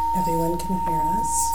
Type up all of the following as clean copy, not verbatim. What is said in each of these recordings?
Everyone can hear us.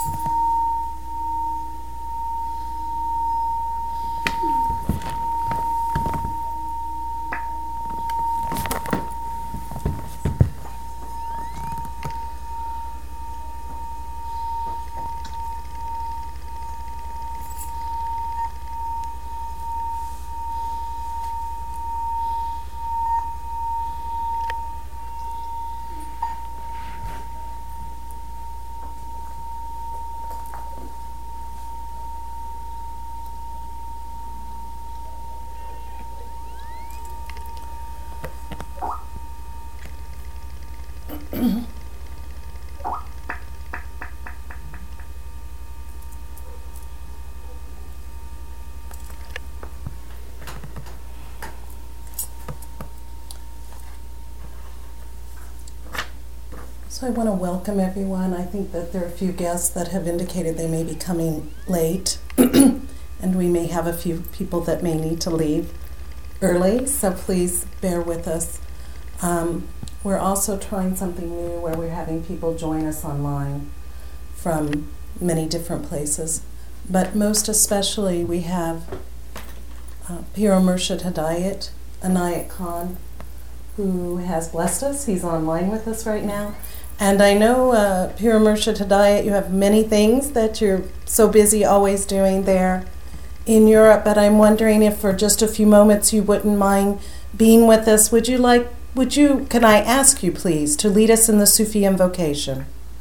So I want to welcome everyone. I think that there are a few guests that have indicated they may be coming late, and we may have a few people that may need to leave early, so please bear with us. We're also trying something new where we're having people join us online from many different places, but most especially we have Pir Murshid Hidayat, Anayat Khan, who has blessed us. He's online with us right now. And I know, Pir Murshid Hidayat, you have many things that you're so busy always doing there in Europe, but I'm wondering if for just a few moments you wouldn't mind being with us. Can I ask you please to lead us in the Sufi invocation?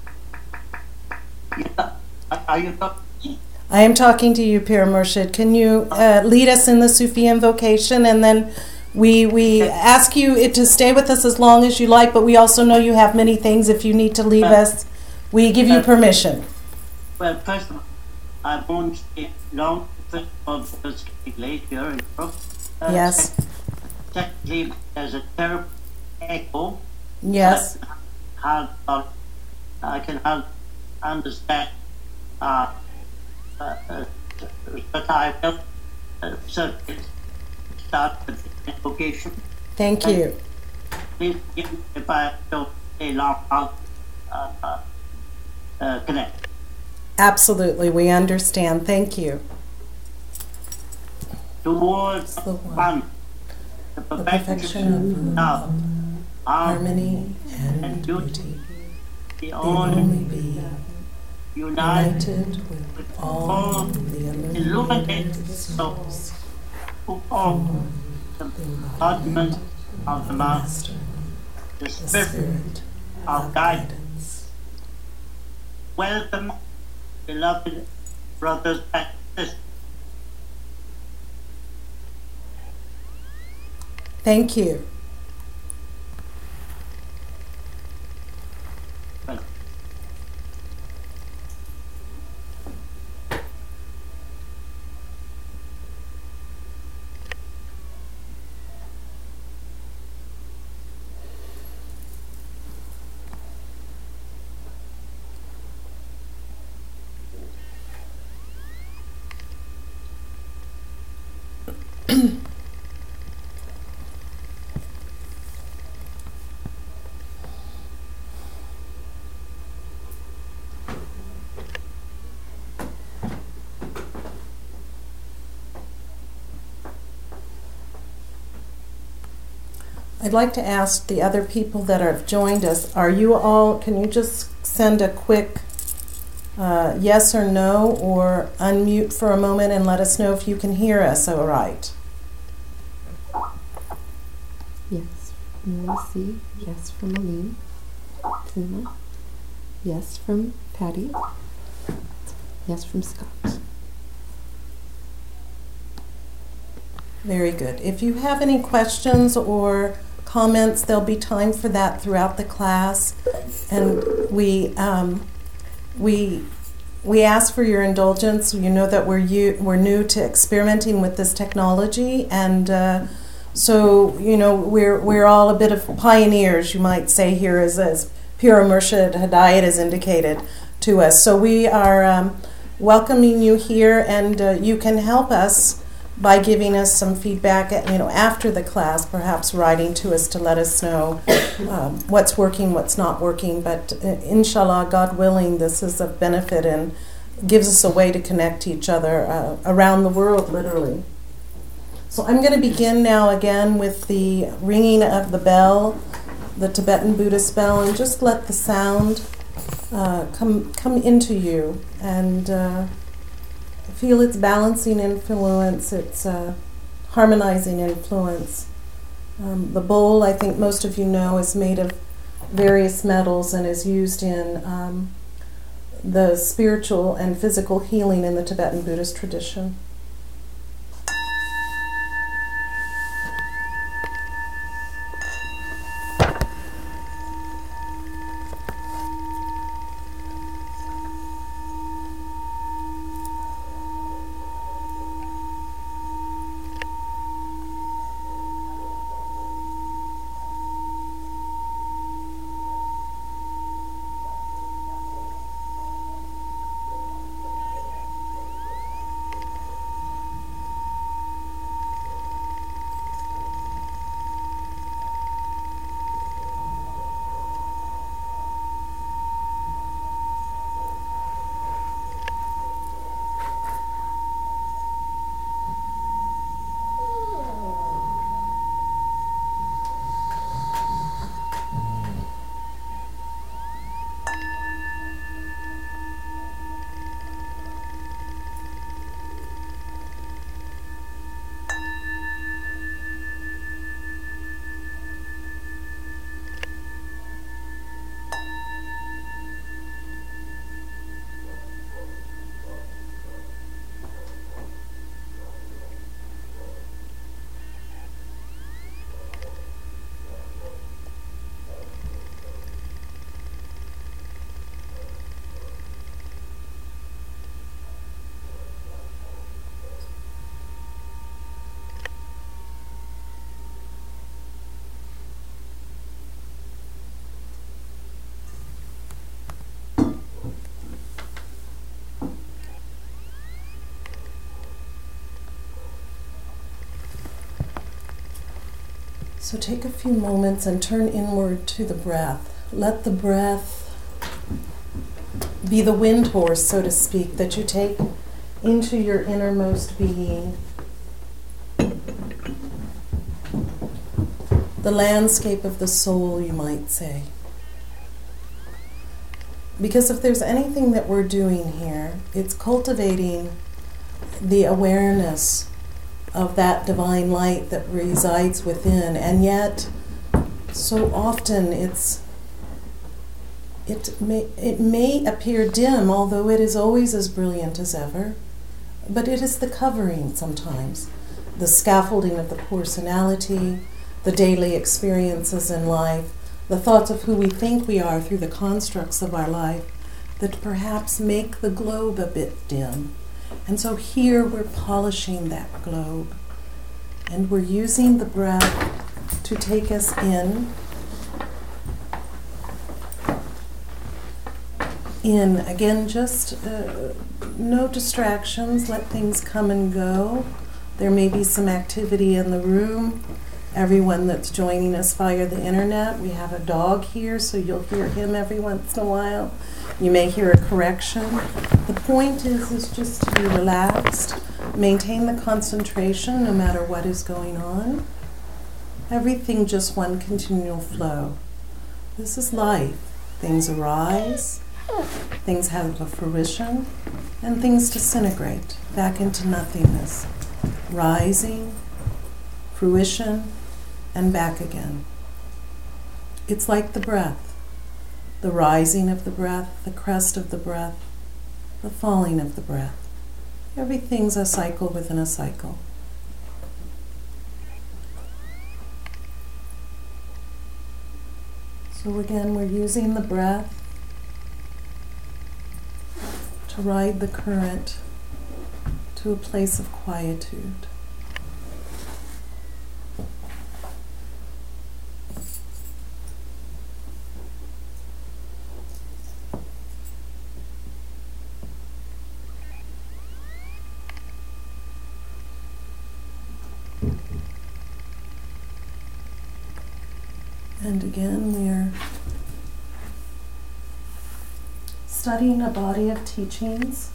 Yeah. Are you talking? I am talking to you, Pir Murshid. Can you lead us in the Sufi invocation, and then we ask you to stay with us as long as you like, but we also know you have many things. If you need to leave us, we give you permission. Well, first of all, I won't stay long. First of all, because it's getting late here in Europe. Yes. Secondly, there's a terrible echo. Yes. I can understand. But I will certainly start with the invocation. Thank you. Please give me if I don't stay long, I'll connect. Absolutely, we understand. Thank you. Towards the one, the perfection of love, harmony and beauty, the the only only being, united with all the illuminated souls who form the embodiment of the Master, the Spirit of guidance. Welcome, beloved brothers and sisters. Thank you. Welcome. I'd like to ask the other people that have joined us, can you just send a quick yes or no, or unmute for a moment and let us know if you can hear us all right? Yes, Melissa. Yes from Aline. Tina. Yes from Patty. Yes from Scott. Very good. If you have any questions or comments, there'll be time for that throughout the class, and we ask for your indulgence. You know that we're new to experimenting with this technology, and so we're all a bit of pioneers, you might say, here as Pir Murshid Hidayat has indicated to us. So we are welcoming you here, and you can help us by giving us some feedback, after the class, perhaps writing to us to let us know what's working, what's not working. But inshallah, God willing, this is of benefit and gives us a way to connect to each other around the world, literally. So I'm going to begin now again with the ringing of the bell, the Tibetan Buddhist bell, and just let the sound come into you and feel its balancing influence, its harmonizing influence. The bowl, I think most of you know, is made of various metals and is used in the spiritual and physical healing in the Tibetan Buddhist tradition. So take a few moments and turn inward to the breath. Let the breath be the wind horse, so to speak, that you take into your innermost being. The landscape of the soul, you might say. Because if there's anything that we're doing here, it's cultivating the awareness of that divine light that resides within, and yet so often it may appear dim, although it is always as brilliant as ever, but it is the covering sometimes, the scaffolding of the personality, the daily experiences in life, the thoughts of who we think we are through the constructs of our life that perhaps make the globe a bit dim. And so here we're polishing that globe, and we're using the breath to take us in. Again, just no distractions, let things come and go. There may be some activity in the room. Everyone that's joining us via the internet, we have a dog here, so you'll hear him every once in a while. You may hear a correction. The point is just to be relaxed, maintain the concentration no matter what is going on. Everything just one continual flow. This is life. Things arise, things have a fruition, and things disintegrate back into nothingness. Rising, fruition, and back again. It's like the breath. The rising of the breath, the crest of the breath, the falling of the breath. Everything's a cycle within a cycle. So again, we're using the breath to ride the current to a place of quietude. And again, we are studying a body of teachings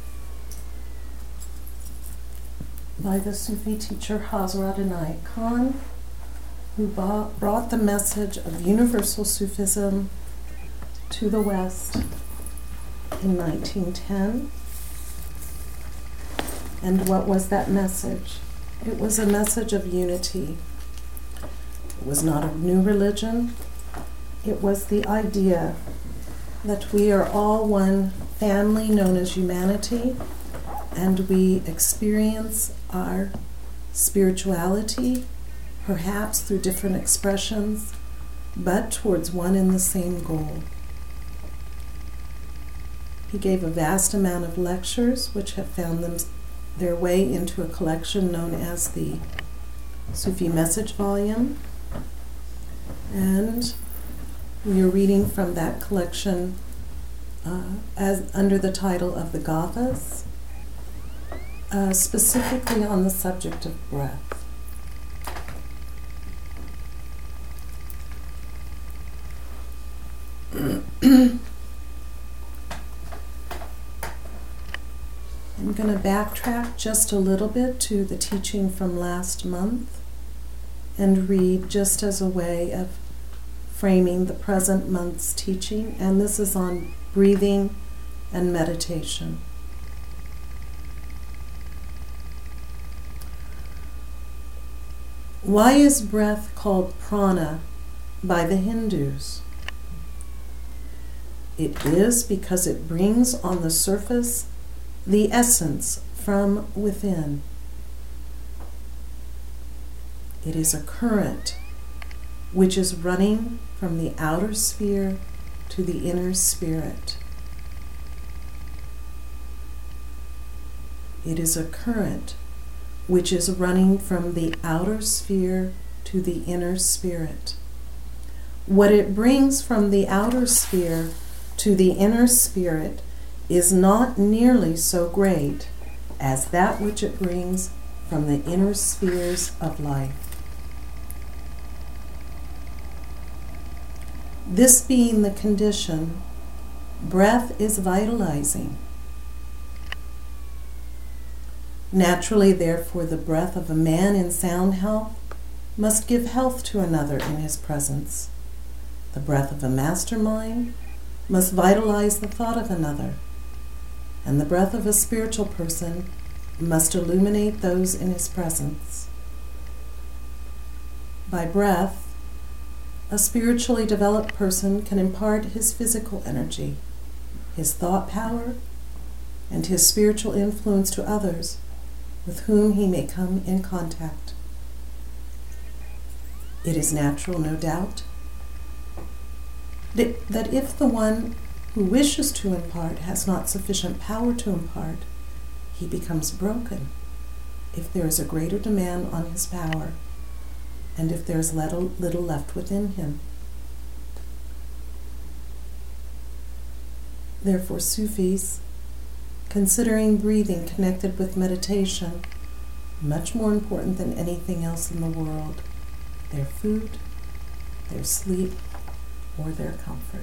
by the Sufi teacher Hazrat Inayat Khan, who brought the message of universal Sufism to the West in 1910. And what was that message? It was a message of unity. It was not a new religion. It was the idea that we are all one family known as humanity, and we experience our spirituality, perhaps through different expressions, but towards one and the same goal. He gave a vast amount of lectures, which have found their way into a collection known as the Sufi Message Volume. And we are reading from that collection as under the title of the Gathas, specifically on the subject of breath. I'm going to backtrack just a little bit to the teaching from last month and read just as a way of framing the present month's teaching, and this is on breathing and meditation. Why is breath called prana by the Hindus? It is because it brings on the surface the essence from within. It is a current which is running from the outer sphere to the inner spirit. It is a current which is running from the outer sphere to the inner spirit. What it brings from the outer sphere to the inner spirit is not nearly so great as that which it brings from the inner spheres of life. This being the condition, breath is vitalizing. Naturally, therefore, the breath of a man in sound health must give health to another in his presence. The breath of a mastermind must vitalize the thought of another, and the breath of a spiritual person must illuminate those in his presence. By breath, a spiritually developed person can impart his physical energy, his thought power, and his spiritual influence to others with whom he may come in contact. It is natural, no doubt, that if the one who wishes to impart has not sufficient power to impart, he becomes broken if there is a greater demand on his power, and if there is little left within him. Therefore, Sufis, considering breathing connected with meditation much more important than anything else in the world, their food, their sleep, or their comfort.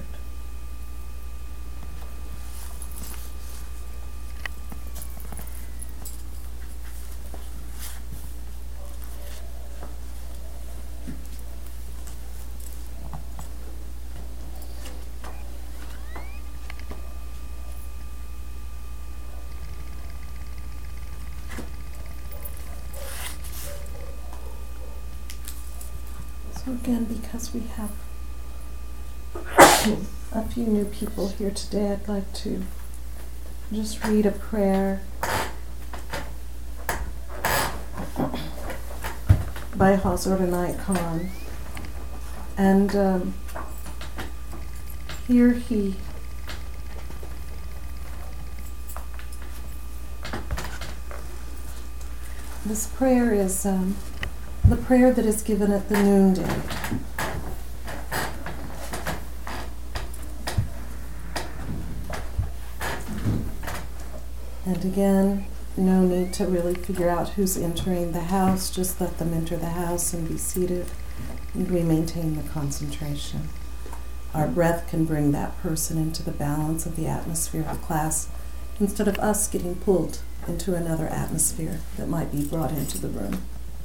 So again, because we have a few new people here today, I'd like to just read a prayer by Hazrat Inayat Khan. And here he this prayer is the prayer that is given at the noonday. And again, no need to really figure out who's entering the house. Just let them enter the house and be seated, and we maintain the concentration. Our breath can bring that person into the balance of the atmosphere of the class instead of us getting pulled into another atmosphere that might be brought into the room.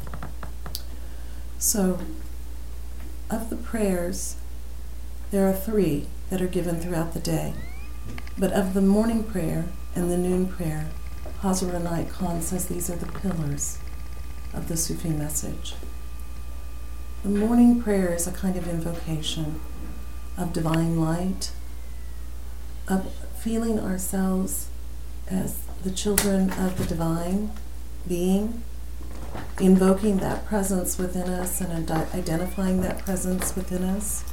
So, of the prayers, there are 3 that are given throughout the day. But of the morning prayer and the noon prayer, Hazrat Inayat Khan says these are the pillars of the Sufi message. The morning prayer is a kind of invocation of divine light, of feeling ourselves as the children of the divine being, invoking that presence within us and identifying that presence within us,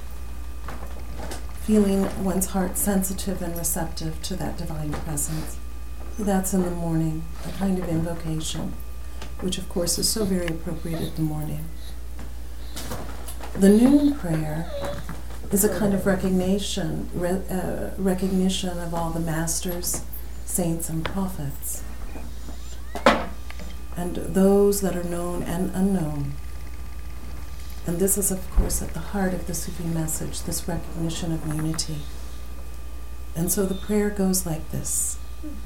feeling one's heart sensitive and receptive to that divine presence. That's in the morning, a kind of invocation, which of course is so very appropriate in the morning. The noon prayer is a kind of recognition of all the masters, saints, and prophets, and those that are known and unknown. And this is, of course, at the heart of the Sufi message, this recognition of unity. And so the prayer goes like this.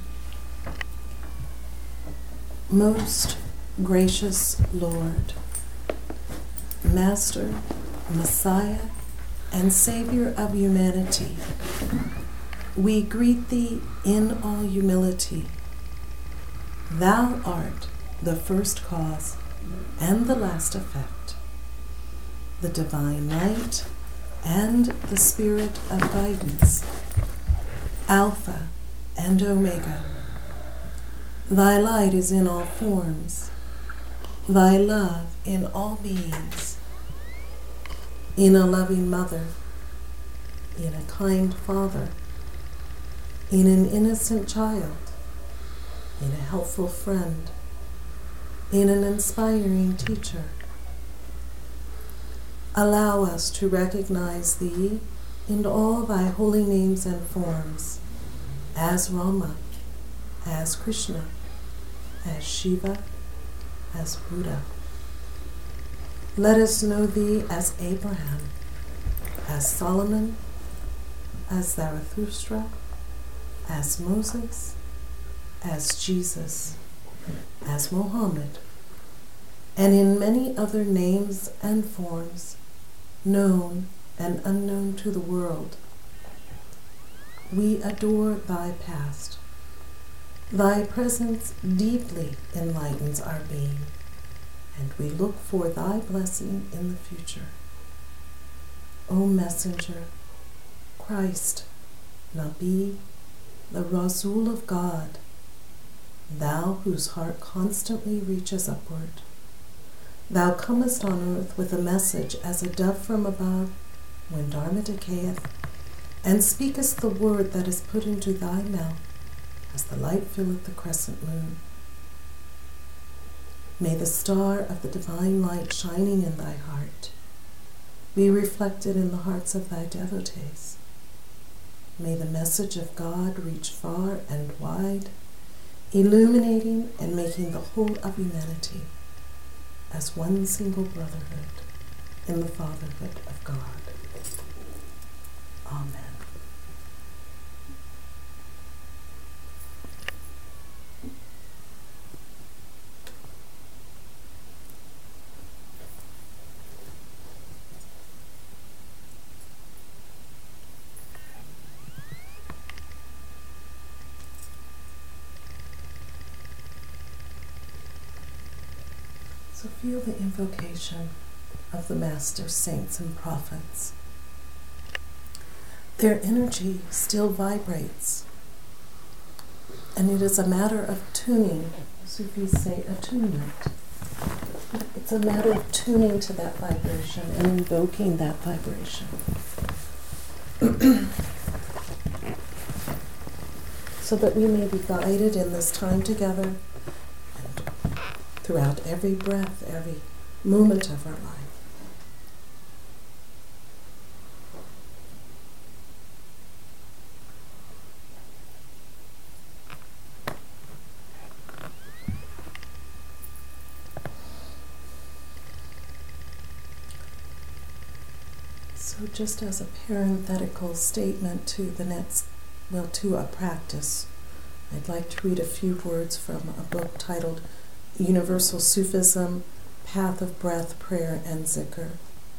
Most gracious Lord, Master, Messiah, and Savior of humanity, we greet Thee in all humility. Thou art the first cause and the last effect, the divine light and the spirit of guidance, Alpha and Omega. Thy light is in all forms, Thy love in all beings, in a loving mother, in a kind father, in an innocent child, in a helpful friend, in an inspiring teacher. Allow us to recognize Thee in all Thy holy names and forms, as Rama, as Krishna, as Shiva, as Buddha. Let us know Thee as Abraham, as Solomon, as Zarathustra, as Moses, as Jesus, as Mohammed, and in many other names and forms, known and unknown to the world. We adore Thy past. Thy presence deeply enlightens our being, and we look for Thy blessing in the future. O Messenger, Christ, Nabi, the Rasul of God, Thou whose heart constantly reaches upward, Thou comest on earth with a message as a dove from above when Dharma decayeth, and speakest the word that is put into Thy mouth as the light filleth the crescent moon. May the star of the divine light shining in Thy heart be reflected in the hearts of Thy devotees. May the message of God reach far and wide, illuminating and making the whole of humanity as one single brotherhood in the fatherhood of God. Amen. So feel the invocation of the Masters, Saints, and Prophets. Their energy still vibrates, and it is a matter of tuning. Sufis say attunement. It's a matter of tuning to that vibration and invoking that vibration. So that we may be guided in this time together throughout every breath, every moment of our life. So just as a parenthetical statement to to a practice, I'd like to read a few words from a book titled Universal Sufism, Path of Breath, Prayer, and Zikr.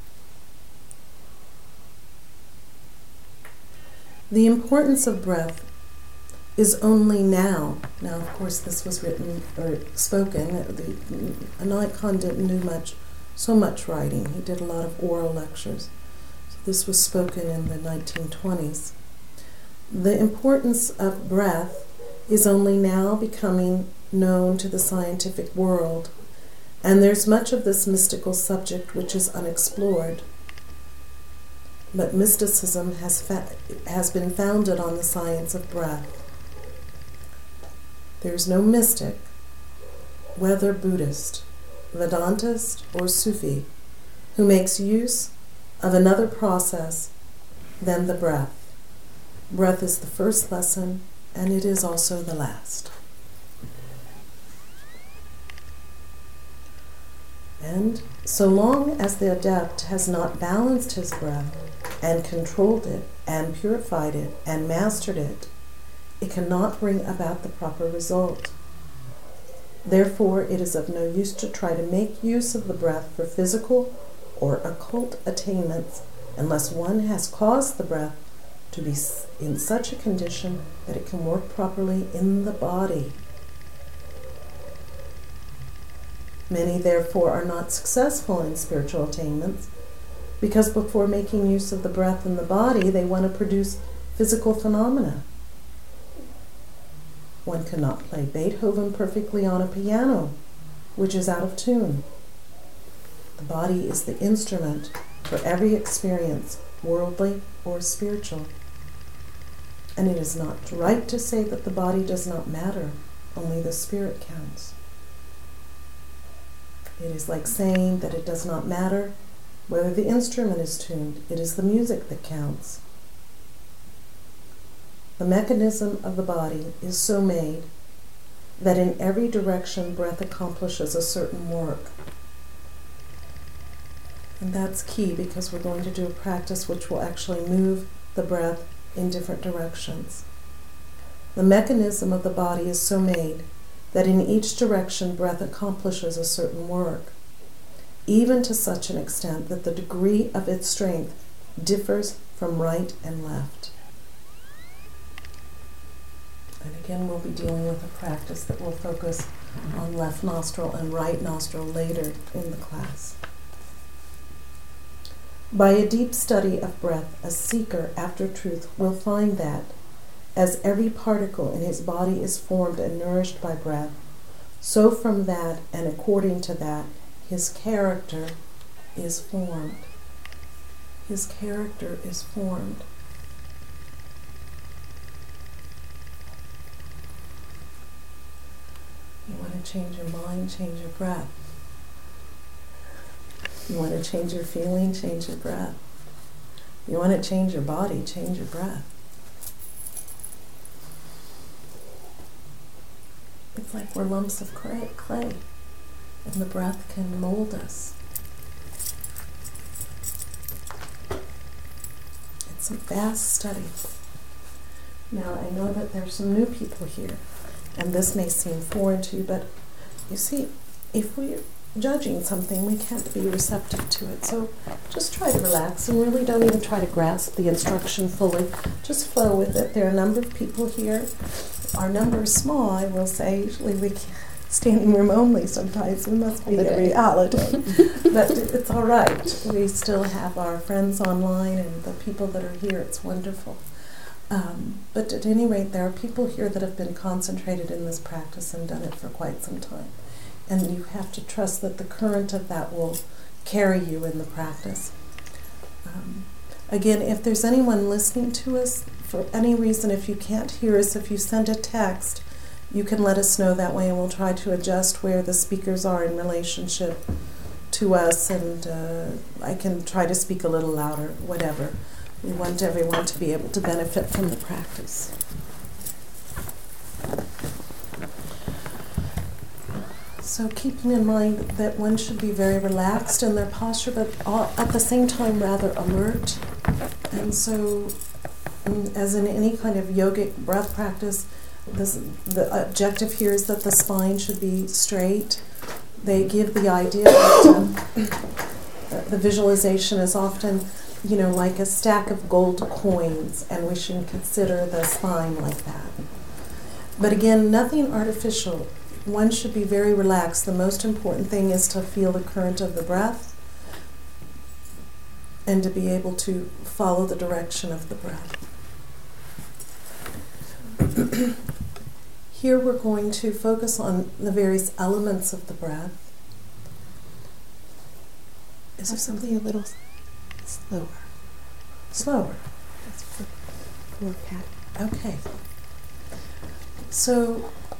The importance of breath is only now. Now, of course, this was written or spoken. Inayat Khan didn't do so much writing. He did a lot of oral lectures. So this was spoken in the 1920s. The importance of breath is only now becoming known to the scientific world, and there's much of this mystical subject which is unexplored. But mysticism has been founded on the science of breath. There is no mystic, whether Buddhist, Vedantist, or Sufi, who makes use of another process than the breath. Breath is the first lesson, and it is also the last. And so long as the adept has not balanced his breath and controlled it and purified it and mastered it, it cannot bring about the proper result. Therefore, it is of no use to try to make use of the breath for physical or occult attainments unless one has caused the breath to be in such a condition that it can work properly in the body. Many, therefore, are not successful in spiritual attainments because before making use of the breath in the body, they want to produce physical phenomena. One cannot play Beethoven perfectly on a piano, which is out of tune. The body is the instrument for every experience, worldly or spiritual. And it is not right to say that the body does not matter, only the spirit counts. It is like saying that it does not matter whether the instrument is tuned, it is the music that counts. The mechanism of the body is so made that in every direction breath accomplishes a certain work. And that's key because we're going to do a practice which will actually move the breath in different directions. The mechanism of the body is so made that in each direction breath accomplishes a certain work, even to such an extent that the degree of its strength differs from right and left. And again, we'll be dealing with a practice that will focus on left nostril and right nostril later in the class. By a deep study of breath, a seeker after truth will find that, as every particle in his body is formed and nourished by breath, so from that and according to that, his character is formed. His character is formed. You want to change your mind, change your breath. You want to change your feeling, change your breath. You want to change your body, change your breath. It's like we're lumps of clay, and the breath can mold us. It's a vast study. Now, I know that there's some new people here, and this may seem foreign to you, but you see, if we're judging something, we can't be receptive to it. So just try to relax and really don't even try to grasp the instruction fully. Just flow with it. There are a number of people here. Our number is small, I will say. Usually we can't, standing room only sometimes. We must be a reality. But it's all right. We still have our friends online and the people that are here. It's wonderful. But at any rate, there are people here that have been concentrated in this practice and done it for quite some time. And you have to trust that the current of that will carry you in the practice. Again, if there's anyone listening to us, for any reason, if you can't hear us, if you send a text, you can let us know that way, and we'll try to adjust where the speakers are in relationship to us, and I can try to speak a little louder, whatever. We want everyone to be able to benefit from the practice. So keeping in mind that one should be very relaxed in their posture, but at the same time rather alert. And so, as in any kind of yogic breath practice, the objective here is that the spine should be straight. They give the idea that the visualization is often, like a stack of gold coins, and we should consider the spine like that. But again, nothing artificial. One should be very relaxed. The most important thing is to feel the current of the breath and to be able to follow the direction of the breath. Here we're going to focus on the various elements of the breath. Is there something a little slower? Slower. That's for Patty. Okay. So